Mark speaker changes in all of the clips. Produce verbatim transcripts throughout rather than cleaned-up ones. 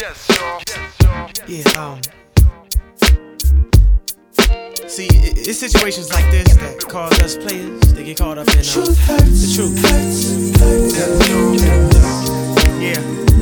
Speaker 1: Yeah, um. See, it, it's situations like this that cause us players to get caught up in uh,
Speaker 2: truth hurts,
Speaker 1: the truth.
Speaker 2: Hurts, hurts,
Speaker 1: yeah.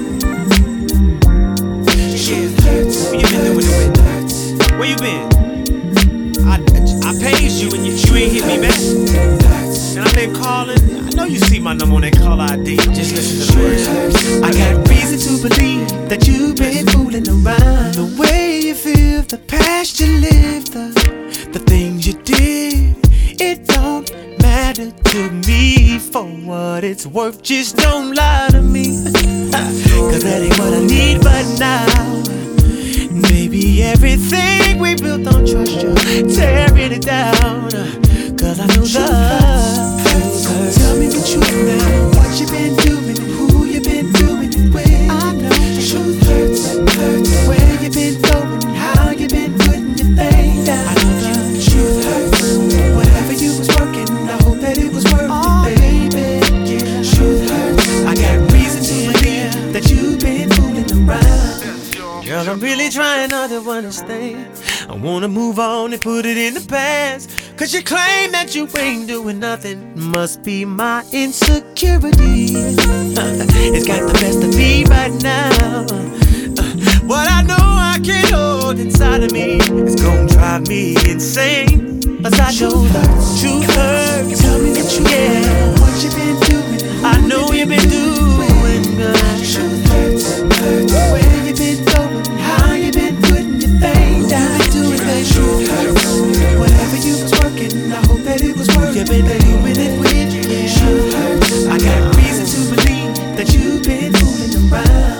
Speaker 2: Truth hurts,
Speaker 1: Where you been doing it with? Where you been? I, I paged you and you, you ain't hit me back. And I've been calling. I know you see my number on that call I D. Just listen to the words.
Speaker 2: I got reason to believe that you've been fooling around. The way you feel, the past you lived, the, the things you did, it don't matter to me. For what it's worth, just don't lie to me. Cause that ain't what I need right now. Maybe everything we built on trust, you tearing it down. Cause I know love hurts. Tell me the truth now. What you been doing and who you been doing it with. I know the truth hurts, hurts. Where you been going and how you been putting your thing down. I know the truth hurts. Whatever you was working, I hope that it was worth oh, it, baby. Yeah, truth hurts. I got reason to believe that you've been fooling around. Girl, I'm really trying not to understand. I wanna move on and put it in the past. Cause you claim that you ain't doing nothing. Must be my insecurity. It's got the best of me right now. What I know I can't hold inside of me is gon' drive me insane. Cause I know the truth hurts. Tell me the truth, yeah. What you been doing? I know you been doing good. Truth hurts, hurts. Where you been going? How you been putting your thing down? Doing that truth hurts. Whatever you was working, I hope that it was worth it. You've been doing it with, yeah. Truth hurts. I got reason to believe that you've been fooling around.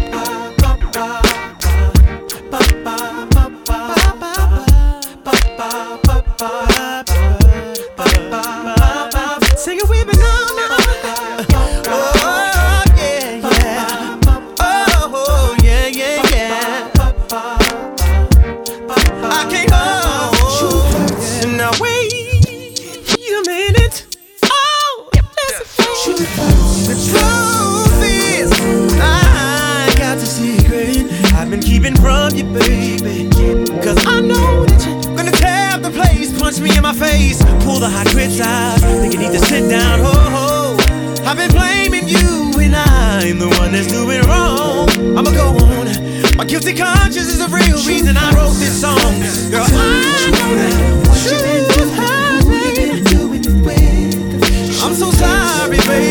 Speaker 2: Sing it with me now, now. Oh, yeah, yeah. Oh, yeah, yeah, yeah. I can't hold. Now wait a minute. Oh, that's a fact. The truth is, I got the secret I've been keeping from you, baby. Cause I know that you're gonna tear up the place, punch me in my face, pull the hot grits out. Think you need to sit down, ho ho. I've been blaming you and I'm the one that's doing wrong. I'ma go on. My guilty conscience is the real reason I wrote this song. Girl, I know that truth hurts, baby. I'm so sorry, baby.